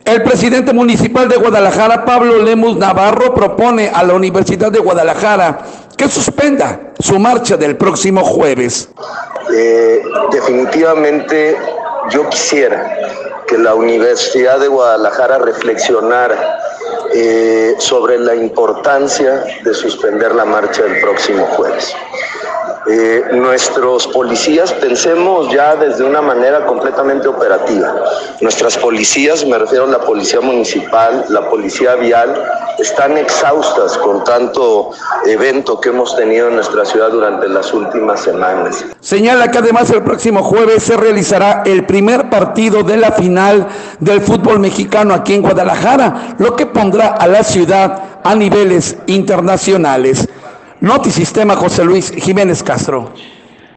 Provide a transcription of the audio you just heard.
El presidente municipal de Guadalajara, Pablo Lemus Navarro, propone a la Universidad de Guadalajara que suspenda su marcha del próximo jueves. Definitivamente yo quisiera que la Universidad de Guadalajara reflexionara sobre la importancia de suspender la marcha del próximo jueves. Nuestros policías, pensemos ya desde una manera completamente operativa. Nuestras policías, me refiero a la policía municipal, la policía vial, están exhaustas con tanto evento que hemos tenido en nuestra ciudad durante las últimas semanas. Señala que además el próximo jueves se realizará el primer partido de la final del fútbol mexicano aquí en Guadalajara, lo que pondrá a la ciudad a niveles internacionales. Notisistema, José Luis Jiménez Castro.